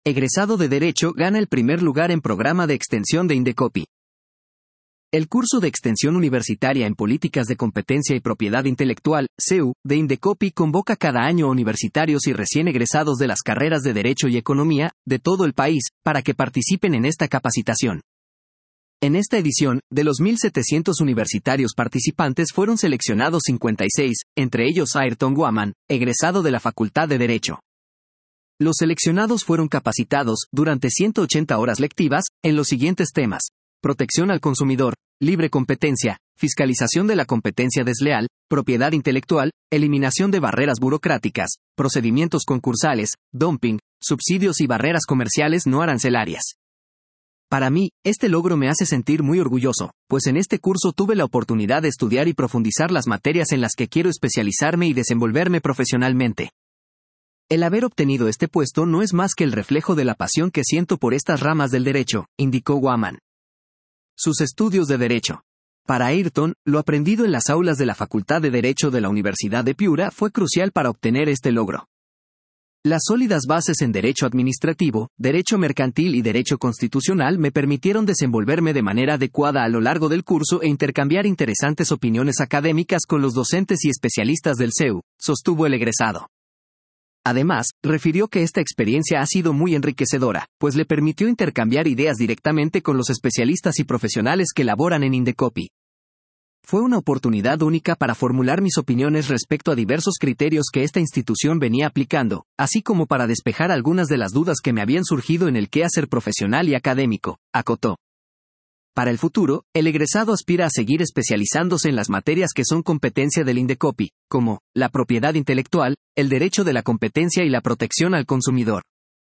egresado de Derecho, gana el primer lugar en programa de extensión de Indecopi. El curso de extensión universitaria en Políticas de Competencia y Propiedad Intelectual, CEU, de Indecopi convoca cada año a universitarios y recién egresados de las carreras de Derecho y Economía, de todo el país, para que participen en esta capacitación. En esta edición, de los 1.700 universitarios participantes fueron seleccionados 56, entre ellos Ayrton Guaman, egresado de la Facultad de Derecho. Los seleccionados fueron capacitados, durante 180 horas lectivas, en los siguientes temas: protección al consumidor, libre competencia, fiscalización de la competencia desleal, propiedad intelectual, eliminación de barreras burocráticas, procedimientos concursales, dumping, subsidios y barreras comerciales no arancelarias. Para mí, este logro me hace sentir muy orgulloso, pues en este curso tuve la oportunidad de estudiar y profundizar las materias en las que quiero especializarme y desenvolverme profesionalmente. El haber obtenido este puesto no es más que el reflejo de la pasión que siento por estas ramas del derecho, indicó Guaman. Sus estudios de Derecho. Para Ayrton, lo aprendido en las aulas de la Facultad de Derecho de la Universidad de Piura fue crucial para obtener este logro. Las sólidas bases en Derecho Administrativo, Derecho Mercantil y Derecho Constitucional me permitieron desenvolverme de manera adecuada a lo largo del curso e intercambiar interesantes opiniones académicas con los docentes y especialistas del CEU, sostuvo el egresado. Además, refirió que esta experiencia ha sido muy enriquecedora, pues le permitió intercambiar ideas directamente con los especialistas y profesionales que laboran en Indecopi. Fue una oportunidad única para formular mis opiniones respecto a diversos criterios que esta institución venía aplicando, así como para despejar algunas de las dudas que me habían surgido en el quehacer profesional y académico, acotó. Para el futuro, el egresado aspira a seguir especializándose en las materias que son competencia del Indecopi, como la propiedad intelectual, el derecho de la competencia y la protección al consumidor.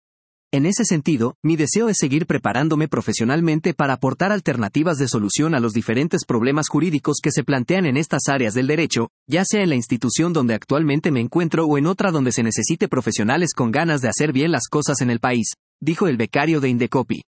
En ese sentido, mi deseo es seguir preparándome profesionalmente para aportar alternativas de solución a los diferentes problemas jurídicos que se plantean en estas áreas del derecho, ya sea en la institución donde actualmente me encuentro o en otra donde se necesite profesionales con ganas de hacer bien las cosas en el país, dijo el becario de Indecopi.